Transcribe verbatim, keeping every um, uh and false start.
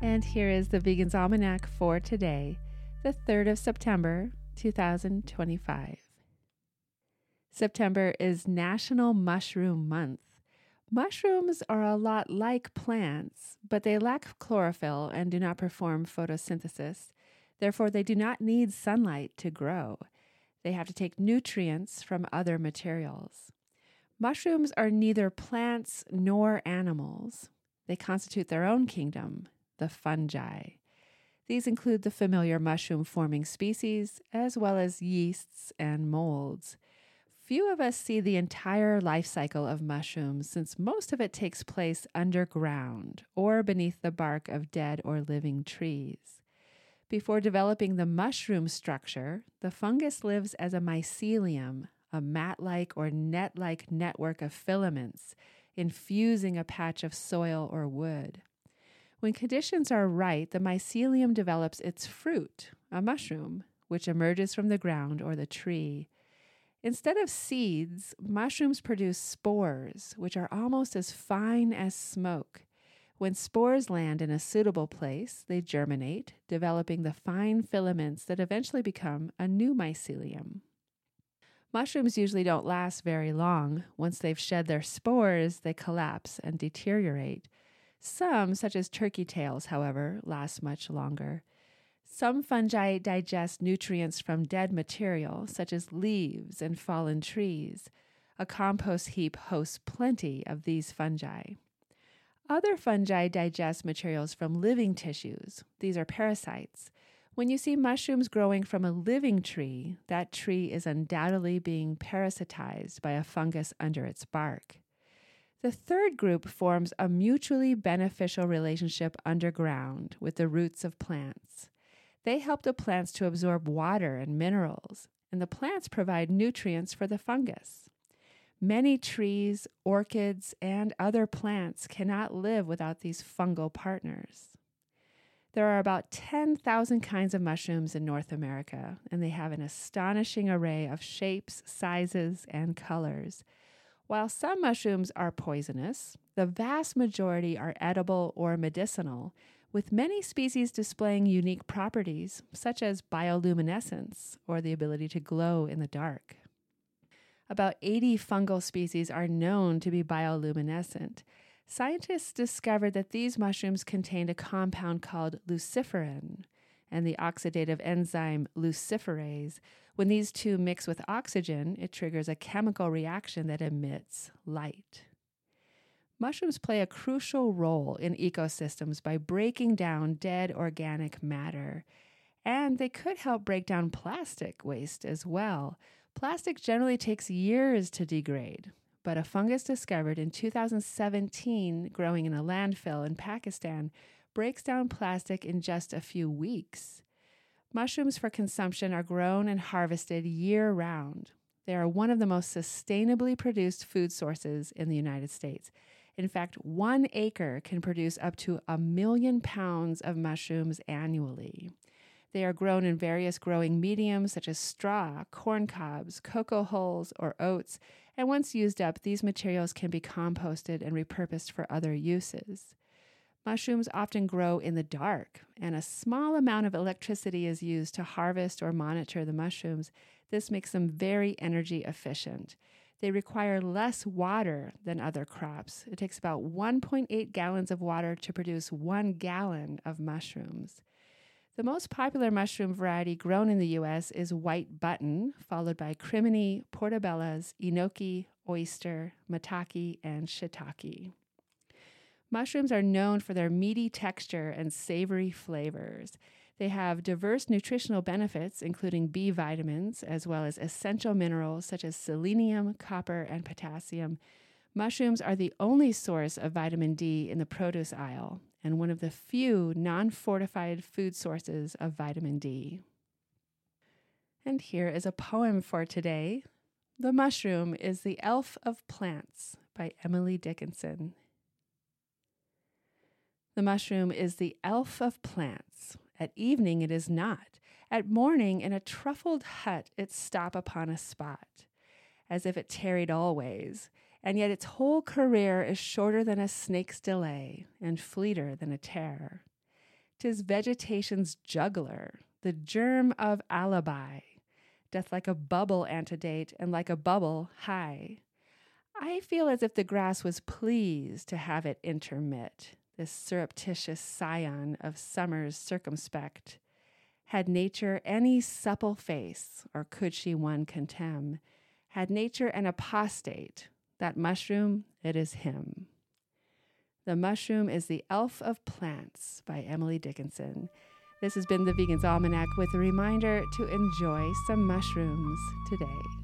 And here is the Vegan's Almanac for today, the third of September, two thousand twenty-five. September is National Mushroom Month. Mushrooms are a lot like plants, but they lack chlorophyll and do not perform photosynthesis. Therefore, they do not need sunlight to grow. They have to take nutrients from other materials. Mushrooms are neither plants nor animals. They constitute their own kingdom, the fungi. These include the familiar mushroom-forming species, as well as yeasts and molds. Few of us see the entire life cycle of mushrooms, since most of it takes place underground or beneath the bark of dead or living trees. Before developing the mushroom structure, the fungus lives as a mycelium, a mat-like or net-like network of filaments, infusing a patch of soil or wood. When conditions are right, the mycelium develops its fruit, a mushroom, which emerges from the ground or the tree. Instead of seeds, mushrooms produce spores, which are almost as fine as smoke. When spores land in a suitable place, they germinate, developing the fine filaments that eventually become a new mycelium. Mushrooms usually don't last very long. Once they've shed their spores, they collapse and deteriorate. Some, such as turkey tails, however, last much longer. Some fungi digest nutrients from dead material, such as leaves and fallen trees. A compost heap hosts plenty of these fungi. Other fungi digest materials from living tissues. These are parasites. When you see mushrooms growing from a living tree, that tree is undoubtedly being parasitized by a fungus under its bark. The third group forms a mutually beneficial relationship underground with the roots of plants. They help the plants to absorb water and minerals, and the plants provide nutrients for the fungus. Many trees, orchids, and other plants cannot live without these fungal partners. There are about ten thousand kinds of mushrooms in North America, and they have an astonishing array of shapes, sizes, and colors. While some mushrooms are poisonous, the vast majority are edible or medicinal, with many species displaying unique properties, such as bioluminescence, or the ability to glow in the dark. About eighty fungal species are known to be bioluminescent. Scientists discovered that these mushrooms contained a compound called luciferin and the oxidative enzyme luciferase. When these two mix with oxygen, it triggers a chemical reaction that emits light. Mushrooms play a crucial role in ecosystems by breaking down dead organic matter, and they could help break down plastic waste as well. Plastic generally takes years to degrade, but a fungus discovered in two thousand seventeen growing in a landfill in Pakistan breaks down plastic in just a few weeks. Mushrooms for consumption are grown and harvested year-round. They are one of the most sustainably produced food sources in the United States. In fact, one acre can produce up to a million pounds of mushrooms annually. They are grown in various growing mediums such as straw, corn cobs, cocoa hulls, or oats, and once used up, these materials can be composted and repurposed for other uses. Mushrooms often grow in the dark, and a small amount of electricity is used to harvest or monitor the mushrooms. This makes them very energy efficient. They require less water than other crops. It takes about one point eight gallons of water to produce one gallon of mushrooms. The most popular mushroom variety grown in the U S is white button, followed by crimini, portobellas, enoki, oyster, maitake, and shiitake. Mushrooms are known for their meaty texture and savory flavors. They have diverse nutritional benefits, including B vitamins, as well as essential minerals such as selenium, copper, and potassium. Mushrooms are the only source of vitamin D in the produce aisle, and one of the few non-fortified food sources of vitamin D. And here is a poem for today. The Mushroom is the Elf of Plants by Emily Dickinson. The mushroom is the elf of plants. At evening it is not. At morning in a truffled hut it stop upon a spot, as if it tarried always, and yet its whole career is shorter than a snake's delay, and fleeter than a terror. 'Tis vegetation's juggler, the germ of alibi, doth like a bubble antedate and like a bubble high. I feel as if the grass was pleased to have it intermit, this surreptitious scion of summer's circumspect. Had nature any supple face, or could she one contemn? Had nature an apostate, that mushroom, it is him. The Mushroom is the Elf of Plants by Emily Dickinson. This has been the Vegan's Almanac with a reminder to enjoy some mushrooms today.